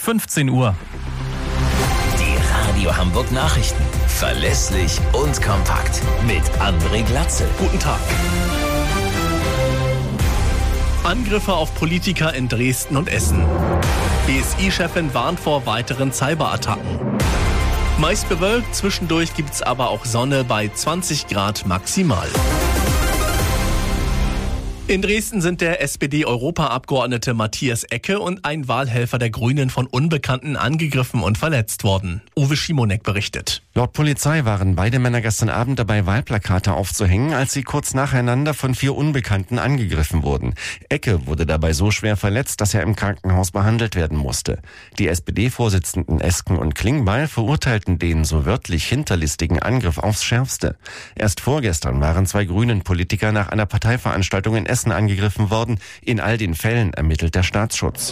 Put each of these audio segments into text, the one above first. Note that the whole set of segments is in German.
15 Uhr. Die Radio Hamburg Nachrichten. Verlässlich und kompakt. Mit André Glatzel. Guten Tag. Angriffe auf Politiker in Dresden und Essen. BSI-Chefin warnt vor weiteren Cyberattacken. Meist bewölkt, zwischendurch gibt's aber auch Sonne bei 20 Grad maximal. In Dresden sind der SPD-Europaabgeordnete Matthias Ecke und ein Wahlhelfer der Grünen von Unbekannten angegriffen und verletzt worden. Uwe Schimonek berichtet. Laut Polizei waren beide Männer gestern Abend dabei, Wahlplakate aufzuhängen, als sie kurz nacheinander von 4 Unbekannten angegriffen wurden. Ecke wurde dabei so schwer verletzt, dass er im Krankenhaus behandelt werden musste. Die SPD-Vorsitzenden Esken und Klingbeil verurteilten den so wörtlich hinterlistigen Angriff aufs Schärfste. Erst vorgestern waren 2 Grünen-Politiker nach einer Parteiveranstaltung in Essen angegriffen worden. In all den Fällen ermittelt der Staatsschutz.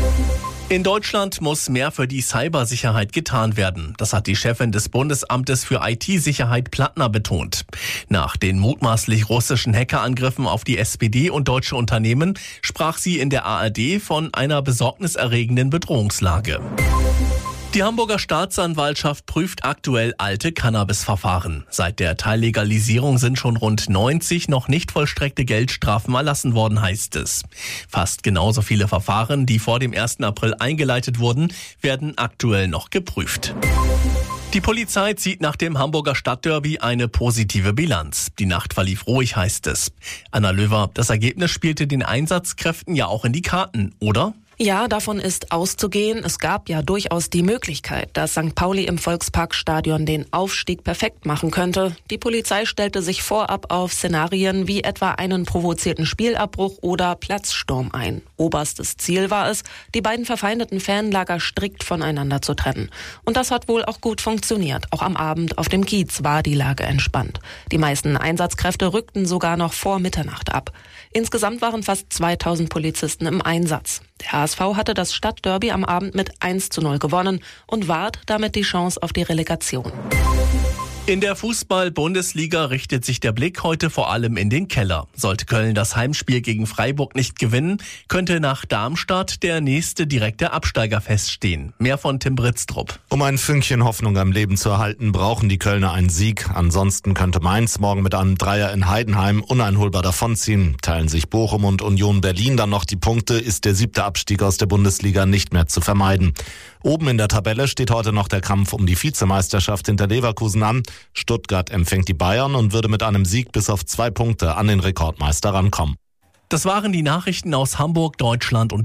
In Deutschland muss mehr für die Cybersicherheit getan werden. Das hat die Chefin des Bundesamtes für IT-Sicherheit Plattner betont. Nach den mutmaßlich russischen Hackerangriffen auf die SPD und deutsche Unternehmen sprach sie in der ARD von einer besorgniserregenden Bedrohungslage. Die Hamburger Staatsanwaltschaft prüft aktuell alte Cannabis-Verfahren. Seit der Teillegalisierung sind schon rund 90 noch nicht vollstreckte Geldstrafen erlassen worden, heißt es. Fast genauso viele Verfahren, die vor dem 1. April eingeleitet wurden, werden aktuell noch geprüft. Die Polizei zieht nach dem Hamburger Stadtderby eine positive Bilanz. Die Nacht verlief ruhig, heißt es. Anna Löwer, das Ergebnis spielte den Einsatzkräften ja auch in die Karten, oder? Ja, davon ist auszugehen. Es gab ja durchaus die Möglichkeit, dass St. Pauli im Volksparkstadion den Aufstieg perfekt machen könnte. Die Polizei stellte sich vorab auf Szenarien wie etwa einen provozierten Spielabbruch oder Platzsturm ein. Oberstes Ziel war es, die beiden verfeindeten Fanlager strikt voneinander zu trennen. Und das hat wohl auch gut funktioniert. Auch am Abend auf dem Kiez war die Lage entspannt. Die meisten Einsatzkräfte rückten sogar noch vor Mitternacht ab. Insgesamt waren fast 2000 Polizisten im Einsatz. Der HSV hatte das Stadtderby am Abend mit 1:0 gewonnen und wahrt damit die Chance auf die Relegation. In der Fußball-Bundesliga richtet sich der Blick heute vor allem in den Keller. Sollte Köln das Heimspiel gegen Freiburg nicht gewinnen, könnte nach Darmstadt der nächste direkte Absteiger feststehen. Mehr von Tim Britztrup. Um ein Fünkchen Hoffnung am Leben zu erhalten, brauchen die Kölner einen Sieg. Ansonsten könnte Mainz morgen mit einem Dreier in Heidenheim uneinholbar davonziehen. Teilen sich Bochum und Union Berlin dann noch die Punkte, ist der 7. Abstieg aus der Bundesliga nicht mehr zu vermeiden. Oben in der Tabelle steht heute noch der Kampf um die Vizemeisterschaft hinter Leverkusen an. Stuttgart empfängt die Bayern und würde mit einem Sieg bis auf 2 Punkte an den Rekordmeister rankommen. Das waren die Nachrichten aus Hamburg, Deutschland und